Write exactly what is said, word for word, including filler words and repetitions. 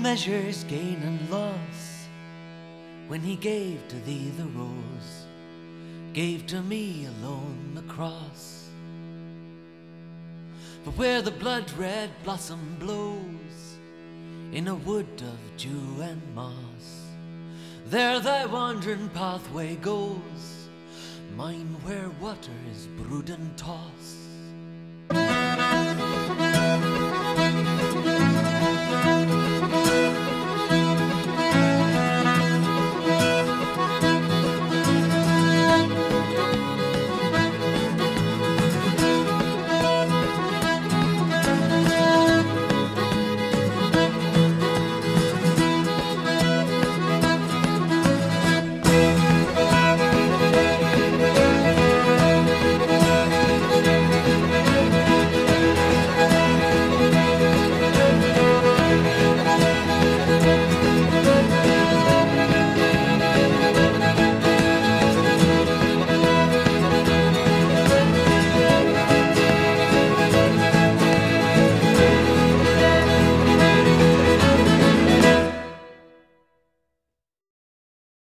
measures gain and loss, when he gave to thee the rose, gave to me alone the cross. But where the blood-red blossom blows, in a wood of dew and moss, there thy wandering pathway goes, mine where waters brood and toss.